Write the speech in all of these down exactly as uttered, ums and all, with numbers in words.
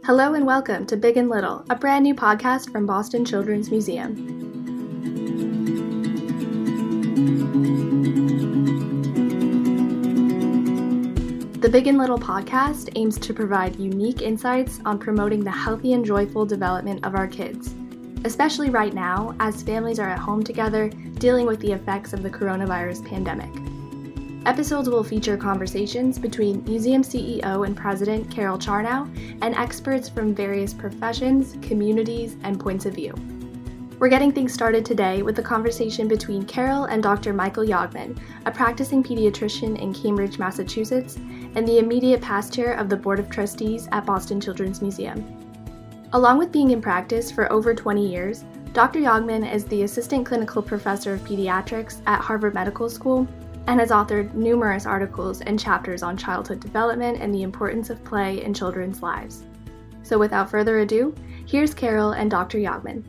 Hello and welcome to Big and Little, a brand new podcast from Boston Children's Museum. The Big and Little podcast aims to provide unique insights on promoting the healthy and joyful development of our kids, especially right now as families are at home together dealing with the effects of the coronavirus pandemic. Episodes will feature conversations between museum C E O and President Carol Charnow and experts from various professions, communities, and points of view. We're getting things started today with a conversation between Carol and Doctor Michael Yogman, a practicing pediatrician in Cambridge, Massachusetts, and the immediate past chair of the Board of Trustees at Boston Children's Museum. Along with being in practice for over twenty years, Doctor Yogman is the Assistant Clinical Professor of Pediatrics at Harvard Medical School and has authored numerous articles and chapters on childhood development and the importance of play in children's lives. So without further ado, here's Carol and Doctor Yogman.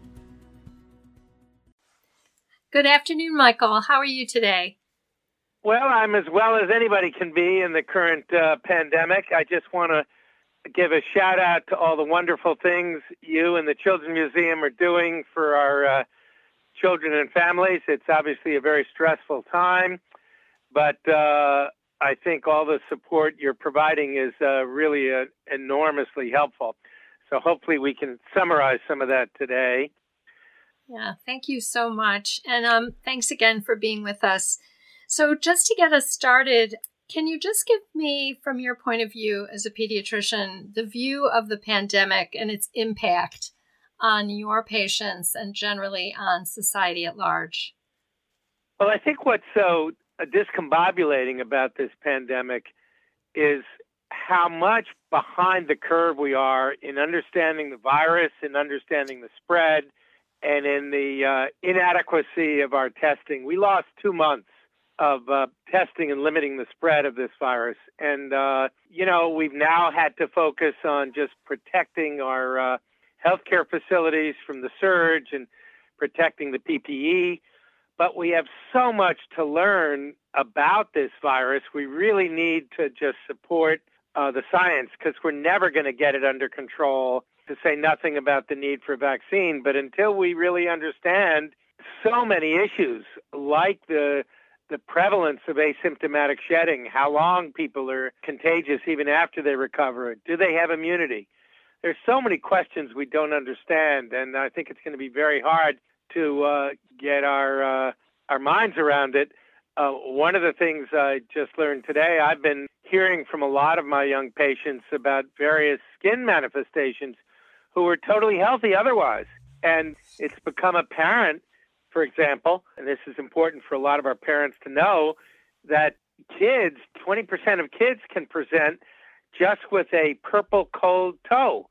Good afternoon, Michael. How are you today? Well, I'm as well as anybody can be in the current uh, pandemic. I just want to give a shout out to all the wonderful things you and the Children's Museum are doing for our uh, children and families. It's obviously a very stressful time, but uh, I think all the support you're providing is uh, really uh, enormously helpful. So hopefully we can summarize some of that today. Yeah, thank you so much. And um, thanks again for being with us. So just to get us started, can you just give me, from your point of view as a pediatrician, the view of the pandemic and its impact on your patients and generally on society at large? Well, I think what's so discombobulating about this pandemic is how much behind the curve we are in understanding the virus, in understanding the spread, and in the uh, inadequacy of our testing. We lost two months of uh, testing and limiting the spread of this virus. And, uh, you know, we've now had to focus on just protecting our uh, healthcare facilities from the surge and protecting the P P E. But we have so much to learn about this virus. We really need to just support uh, the science because we're never going to get it under control, to say nothing about the need for a vaccine. But until we really understand so many issues like the the prevalence of asymptomatic shedding, how long people are contagious even after they recover, do they have immunity? There's so many questions we don't understand, and I think it's going to be very hard to uh, get our uh, our minds around it. Uh, one of the things I just learned today, I've been hearing from a lot of my young patients about various skin manifestations who were totally healthy otherwise. And it's become apparent, for example, and this is important for a lot of our parents to know, that kids, twenty percent of kids can present just with a purple cold toe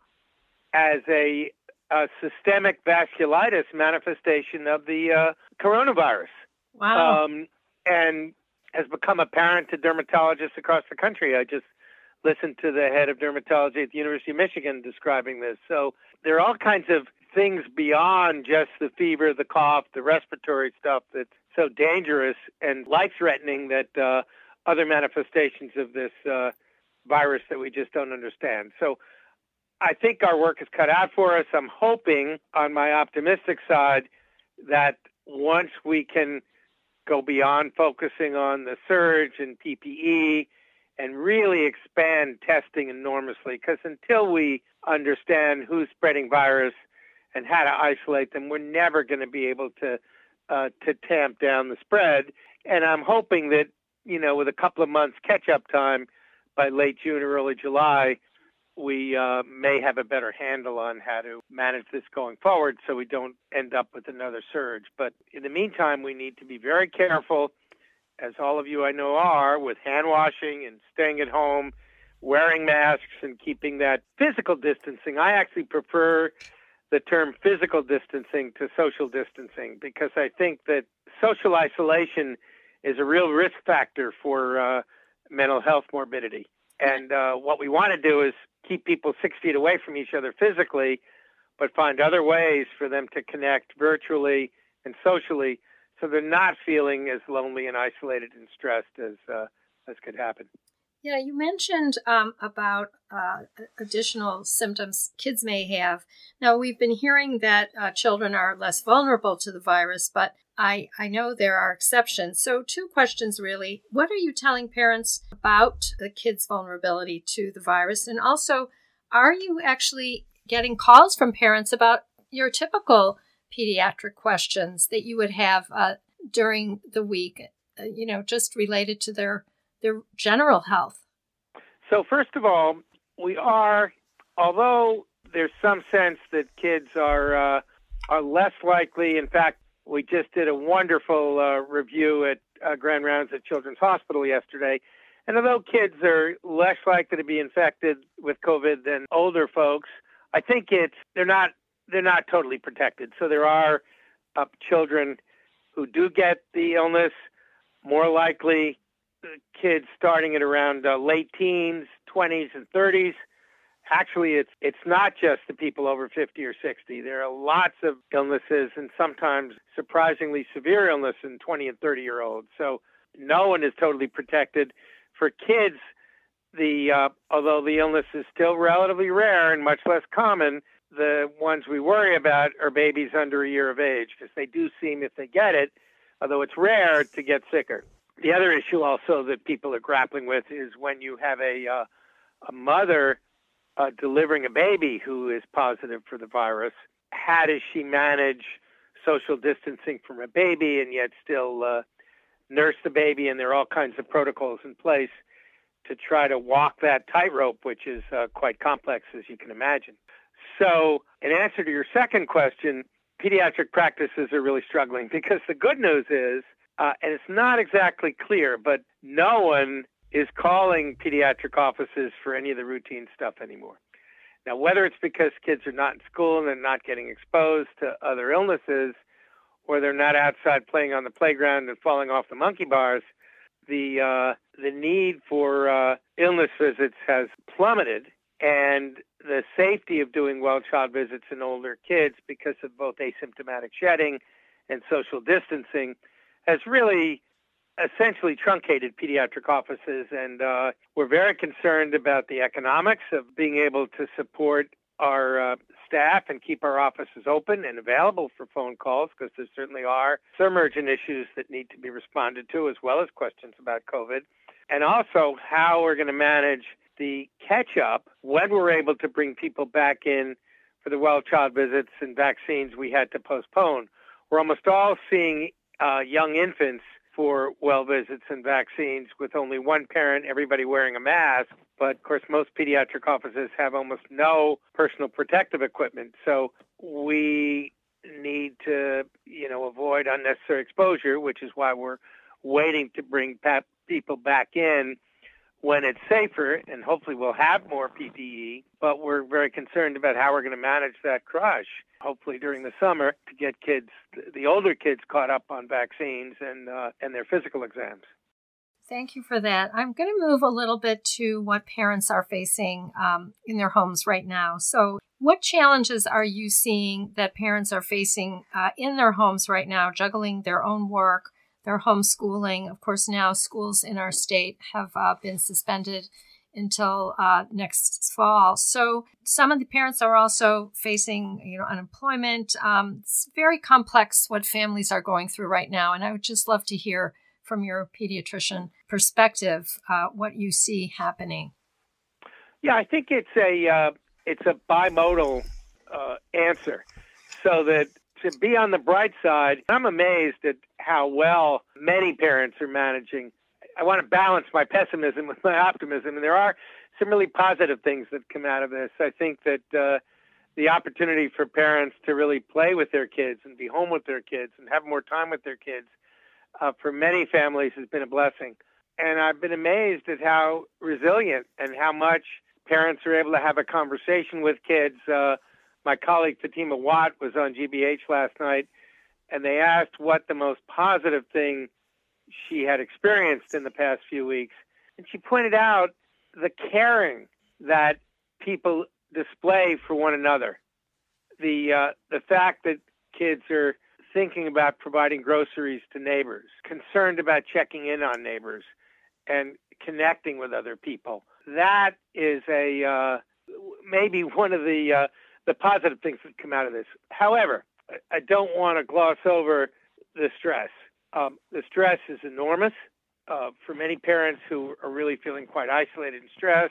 as a, a systemic vasculitis manifestation of the uh, coronavirus. Wow. Um, and has become apparent to dermatologists across the country. I just listened to the head of dermatology at the University of Michigan describing this. So there are all kinds of things beyond just the fever, the cough, the respiratory stuff that's so dangerous and life-threatening that uh, other manifestations of this uh, virus that we just don't understand. So I think our work is cut out for us. I'm hoping, on my optimistic side, that once we can go beyond focusing on the surge and P P E and really expand testing enormously, because until we understand who's spreading virus and how to isolate them, we're never going to be able to uh, to tamp down the spread. And I'm hoping that, you know, with a couple of months catch-up time, by late June or early July, we uh, may have a better handle on how to manage this going forward so we don't end up with another surge. But in the meantime, we need to be very careful, as all of you I know are, with hand washing and staying at home, wearing masks and keeping that physical distancing. I actually prefer the term physical distancing to social distancing because I think that social isolation is a real risk factor for uh, mental health morbidity. And uh, what we want to do is keep people six feet away from each other physically, but find other ways for them to connect virtually and socially so they're not feeling as lonely and isolated and stressed as uh, as could happen. Yeah, you mentioned um, about uh, additional symptoms kids may have. Now, we've been hearing that uh, children are less vulnerable to the virus, but I, I know there are exceptions. So two questions, really. What are you telling parents about the kids' vulnerability to the virus? And also, are you actually getting calls from parents about your typical pediatric questions that you would have uh, during the week, uh, you know, just related to their their general health? So first of all, we are, although there's some sense that kids are uh, are less likely. In fact, we just did a wonderful uh, review at uh, Grand Rounds at Children's Hospital yesterday. And although kids are less likely to be infected with COVID than older folks, I think it's they're not they're not totally protected. So there are uh, children who do get the illness, more likely kids starting at around uh, late teens, twenties, and thirties. Actually, it's it's not just the people over fifty or sixty. There are lots of illnesses and sometimes surprisingly severe illness in twenty and thirty-year-olds. So no one is totally protected. For kids, the uh, although the illness is still relatively rare and much less common, the ones we worry about are babies under a year of age because they do seem, if they get it, although it's rare, to get sicker. The other issue also that people are grappling with is when you have a uh, a mother uh, delivering a baby who is positive for the virus, how does she manage social distancing from a baby and yet still uh, nurse the baby? And there are all kinds of protocols in place to try to walk that tightrope, which is uh, quite complex, as you can imagine. So in answer to your second question, pediatric practices are really struggling because the good news is, Uh, and it's not exactly clear, but no one is calling pediatric offices for any of the routine stuff anymore. Now, whether it's because kids are not in school and they're not getting exposed to other illnesses, or they're not outside playing on the playground and falling off the monkey bars, the uh, the need for uh, illness visits has plummeted, and the safety of doing well child visits in older kids because of both asymptomatic shedding and social distancing has really essentially truncated pediatric offices, and uh, we're very concerned about the economics of being able to support our uh, staff and keep our offices open and available for phone calls, because there certainly are some urgent issues that need to be responded to, as well as questions about COVID, and also how we're going to manage the catch-up when we're able to bring people back in for the well child visits and vaccines we had to postpone. We're almost all seeing Uh, young infants for well visits and vaccines with only one parent, everybody wearing a mask. But of course, most pediatric offices have almost no personal protective equipment. So we need to, you know, avoid unnecessary exposure, which is why we're waiting to bring pa- people back in when it's safer, and hopefully we'll have more P P E. But we're very concerned about how we're going to manage that crush, hopefully during the summer, to get kids, the older kids, caught up on vaccines and uh, and their physical exams. Thank you for that. I'm going to move a little bit to what parents are facing um, in their homes right now. So what challenges are you seeing that parents are facing uh, in their homes right now, juggling their own work, their homeschooling? Of course, now schools in our state have uh, been suspended until uh, next fall. So some of the parents are also facing, you know, unemployment. Um, it's very complex what families are going through right now. And I would just love to hear from your pediatrician perspective uh, what you see happening. Yeah, I think it's a uh, it's a bimodal uh, answer, so that to be on the bright side, I'm amazed at how well many parents are managing. I want to balance my pessimism with my optimism, and there are some really positive things that come out of this. I think that uh, the opportunity for parents to really play with their kids and be home with their kids and have more time with their kids uh, for many families has been a blessing. And I've been amazed at how resilient and how much parents are able to have a conversation with kids. Uh, my colleague Fatima Watt was on G B H last night, and they asked what the most positive thing she had experienced in the past few weeks. And she pointed out the caring that people display for one another. The uh, the fact that kids are thinking about providing groceries to neighbors, concerned about checking in on neighbors, and connecting with other people. That is a uh, maybe one of the uh, the positive things that come out of this. However, I don't want to gloss over the stress. Um, the stress is enormous uh, for many parents who are really feeling quite isolated and stressed.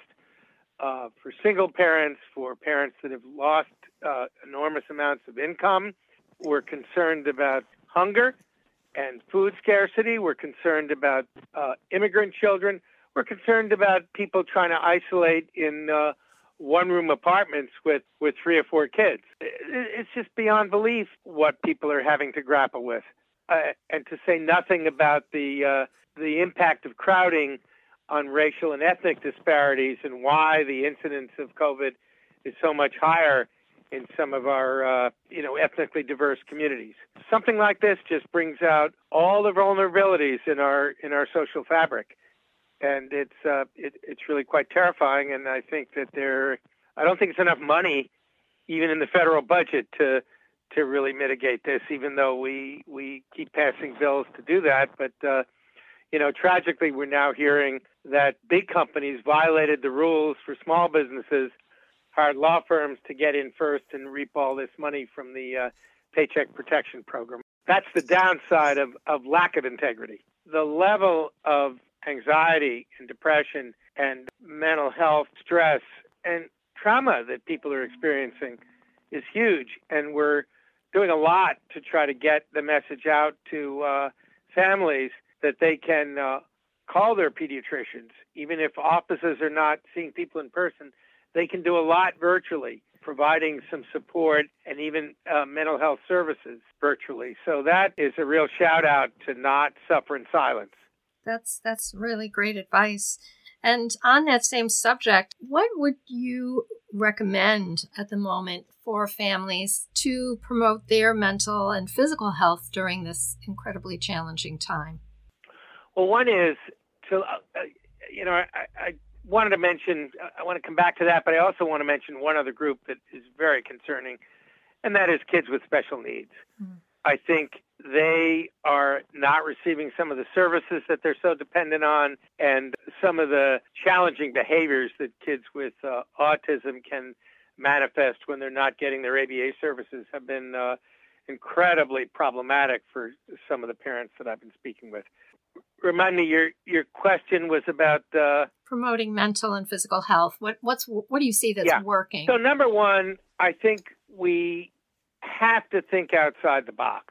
Uh, for single parents, for parents that have lost uh, enormous amounts of income. We're concerned about hunger and food scarcity. We're concerned about uh, immigrant children. We're concerned about people trying to isolate in uh, one-room apartments with, with three or four kids. It's just beyond belief what people are having to grapple with. Uh, and to say nothing about the uh, the impact of crowding on racial and ethnic disparities and why the incidence of COVID is so much higher in some of our, uh, you know, ethnically diverse communities. Something like this just brings out all the vulnerabilities in our in our social fabric, and it's uh, it, it's really quite terrifying. And I think that there, I don't think it's enough money, even in the federal budget, to to really mitigate this. Even though we we keep passing bills to do that, but uh, you know, tragically, we're now hearing that big companies violated the rules for small businesses, hired law firms to get in first and reap all this money from the uh, Paycheck Protection Program. That's the downside of, of lack of integrity. The level of anxiety and depression and mental health stress and trauma that people are experiencing is huge, and we're doing a lot to try to get the message out to uh, families that they can uh, call their pediatricians. Even if offices are not seeing people in person, they can do a lot virtually, providing some support and even uh, mental health services virtually. So that is a real shout out to not suffer in silence. That's that's really great advice. And on that same subject, what would you recommend at the moment for families to promote their mental and physical health during this incredibly challenging time? Well, one is to, uh, you know, I, I wanted to mention, I want to come back to that, but I also want to mention one other group that is very concerning, and that is kids with special needs. Mm. I think they are not receiving some of the services that they're so dependent on, and some of the challenging behaviors that kids with uh, autism can manifest when they're not getting their A B A services have been uh, incredibly problematic for some of the parents that I've been speaking with. Remind me, your your question was about uh, promoting mental and physical health. What what's what do you see that's yeah. working? So number one, I think we have to think outside the box.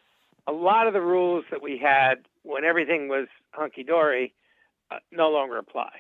A lot of the rules that we had when everything was hunky-dory uh, no longer apply.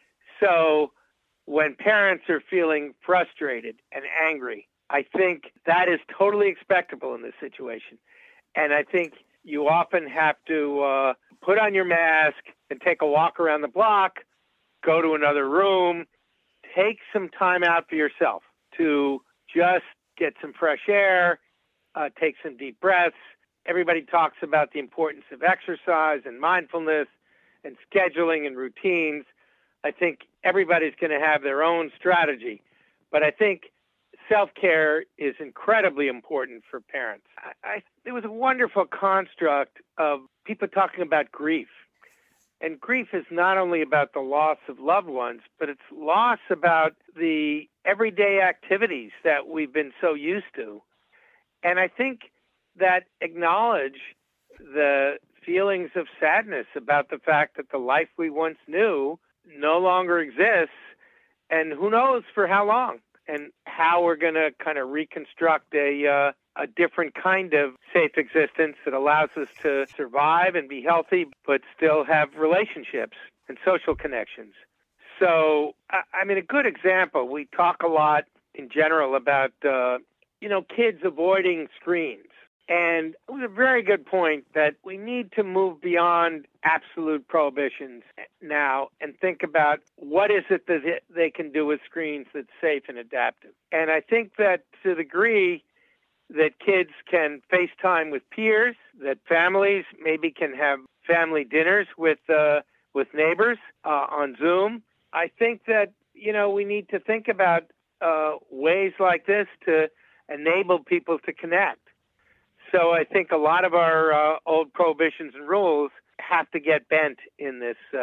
So when parents are feeling frustrated and angry, I think that is totally expectable in this situation. And I think you often have to uh, put on your mask and take a walk around the block, go to another room, take some time out for yourself to just get some fresh air, uh, take some deep breaths. Everybody talks about the importance of exercise and mindfulness and scheduling and routines. I think everybody's going to have their own strategy, but I think self-care is incredibly important for parents. I, I, there was a wonderful construct of people talking about grief. And grief is not only about the loss of loved ones, but it's loss about the everyday activities that we've been so used to. And I think that acknowledge the feelings of sadness about the fact that the life we once knew no longer exists, and who knows for how long, and how we're going to kind of reconstruct a uh, a different kind of safe existence that allows us to survive and be healthy, but still have relationships and social connections. So, I mean, a good example, we talk a lot in general about, uh, you know, kids avoiding screens. And it was a very good point that we need to move beyond absolute prohibitions now and think about what is it that they can do with screens that's safe and adaptive. And I think that to the degree that kids can FaceTime with peers, that families maybe can have family dinners with uh, with neighbors uh, on Zoom, I think that, you know, we need to think about uh, ways like this to enable people to connect. So I think a lot of our uh, old prohibitions and rules have to get bent in this uh,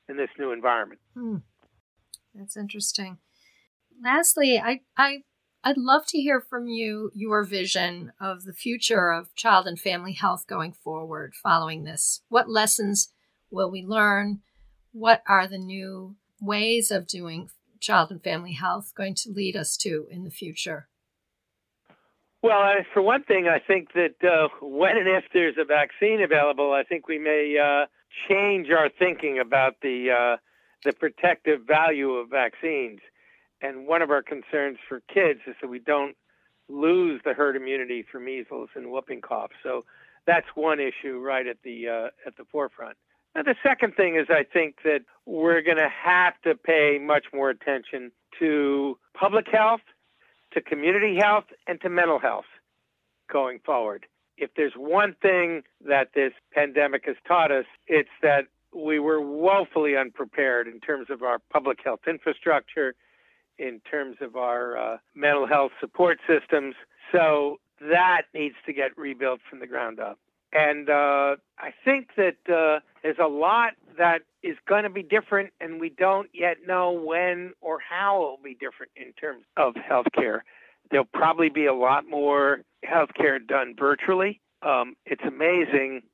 in this new environment. Hmm. That's interesting. Lastly, I, I, I'd love to hear from you your vision of the future of child and family health going forward following this. What lessons will we learn? What are the new ways of doing child and family health going to lead us to in the future? Well, I, for one thing, I think that uh, when and if there's a vaccine available, I think we may uh, change our thinking about the uh, the protective value of vaccines. And one of our concerns for kids is that we don't lose the herd immunity for measles and whooping cough. So that's one issue right at the uh, at the forefront. Now, the second thing is I think that we're going to have to pay much more attention to public health, to community health, and to mental health going forward. If there's one thing that this pandemic has taught us, it's that we were woefully unprepared in terms of our public health infrastructure, in terms of our uh, mental health support systems. So that needs to get rebuilt from the ground up. And uh, I think that uh, there's a lot that is going to be different, and we don't yet know when or how it will be different in terms of healthcare. There'll probably be a lot more healthcare done virtually. Um, it's amazing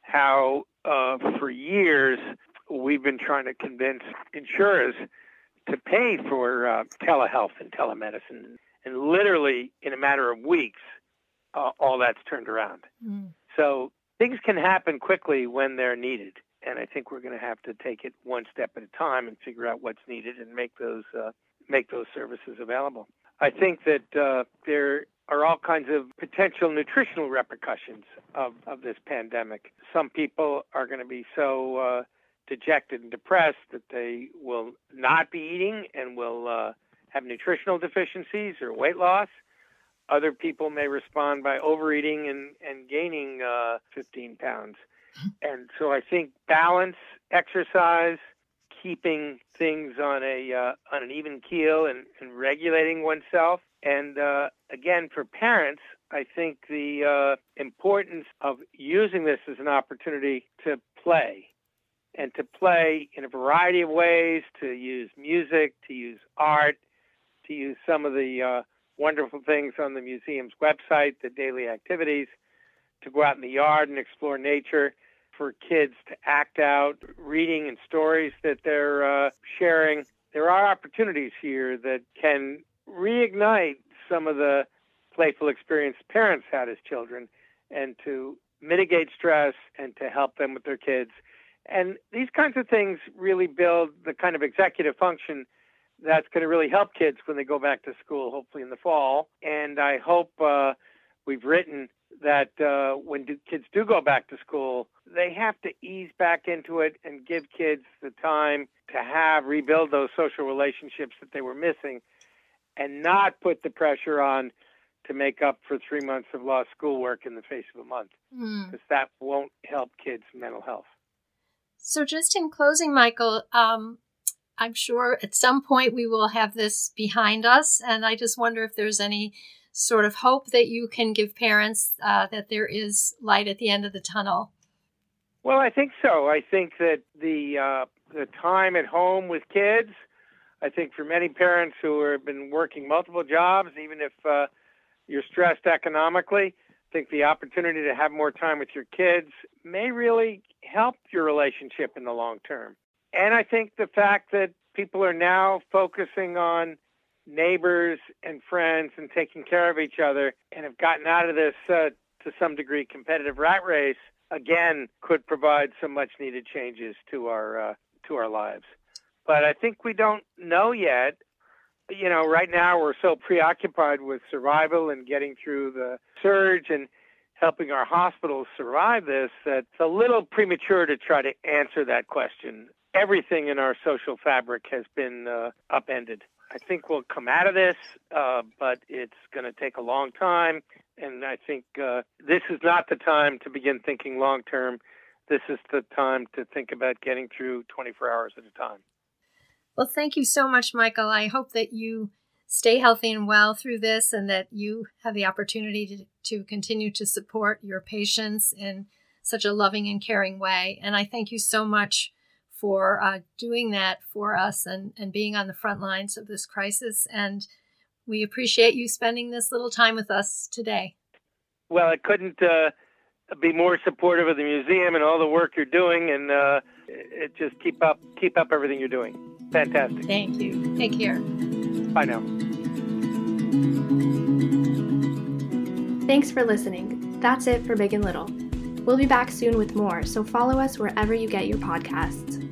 how uh, for years we've been trying to convince insurers to pay for uh, telehealth and telemedicine. And literally in a matter of weeks, uh, all that's turned around. Mm. So things can happen quickly when they're needed. And I think we're going to have to take it one step at a time and figure out what's needed and make those uh, make those services available. I think that uh, there are all kinds of potential nutritional repercussions of, of this pandemic. Some people are going to be so uh, dejected and depressed that they will not be eating and will uh, have nutritional deficiencies or weight loss. Other people may respond by overeating and, and gaining uh, fifteen pounds. And so I think balance, exercise, keeping things on a uh, on an even keel and, and regulating oneself. And uh, again, for parents, I think the uh, importance of using this as an opportunity to play and to play in a variety of ways, to use music, to use art, to use some of the uh, wonderful things on the museum's website, the daily activities, to go out in the yard and explore nature, for kids to act out reading and stories that they're uh, sharing. There are opportunities here that can reignite some of the playful experience parents had as children and to mitigate stress and to help them with their kids. And these kinds of things really build the kind of executive function that's going to really help kids when they go back to school, hopefully in the fall. And I hope uh, we've written that uh, when do, kids do go back to school, they have to ease back into it and give kids the time to have, rebuild those social relationships that they were missing and not put the pressure on to make up for three months of lost schoolwork in the face of a month, because mm. that won't help kids' mental health. So just in closing, Michael, um, I'm sure at some point we will have this behind us. And I just wonder if there's any sort of hope that you can give parents uh, that there is light at the end of the tunnel. Well, I think so. I think that the uh, the time at home with kids, I think for many parents who have been working multiple jobs, even if uh, you're stressed economically, I think the opportunity to have more time with your kids may really help your relationship in the long term. And I think the fact that people are now focusing on neighbors and friends and taking care of each other and have gotten out of this, uh, to some degree, competitive rat race, again, could provide some much needed changes to our uh, to our lives. But I think we don't know yet. You know, right now we're so preoccupied with survival and getting through the surge and helping our hospitals survive this that it's a little premature to try to answer that question. Everything in our social fabric has been uh, upended. I think we'll come out of this, uh, but it's going to take a long time. And I think uh, this is not the time to begin thinking long term. This is the time to think about getting through twenty-four hours at a time. Well, thank you so much, Michael. I hope that you stay healthy and well through this and that you have the opportunity to, to continue to support your patients in such a loving and caring way. And I thank you so much for uh, doing that for us and, and being on the front lines of this crisis. And we appreciate you spending this little time with us today. Well, I couldn't uh, be more supportive of the museum and all the work you're doing, and uh, it just keep up, keep up everything you're doing. Fantastic. Thank you. Take care. Bye now. Thanks for listening. That's it for Big and Little. We'll be back soon with more, so follow us wherever you get your podcasts.